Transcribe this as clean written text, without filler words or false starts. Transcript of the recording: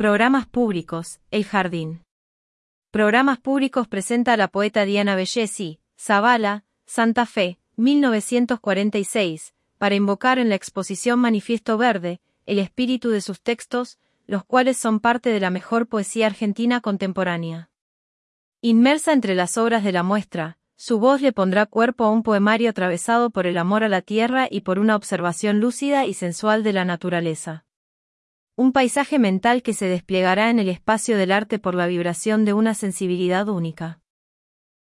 Programas públicos, El Jardín. Programas públicos presenta a la poeta Diana Bellesi, Zavala, Santa Fe, 1946, para invocar en la exposición Manifiesto Verde, el espíritu de sus textos, los cuales son parte de la mejor poesía argentina contemporánea. Inmersa entre las obras de la muestra, su voz le pondrá cuerpo a un poemario atravesado por el amor a la tierra y por una observación lúcida y sensual de la naturaleza. Un paisaje mental que se desplegará en el espacio del arte por la vibración de una sensibilidad única.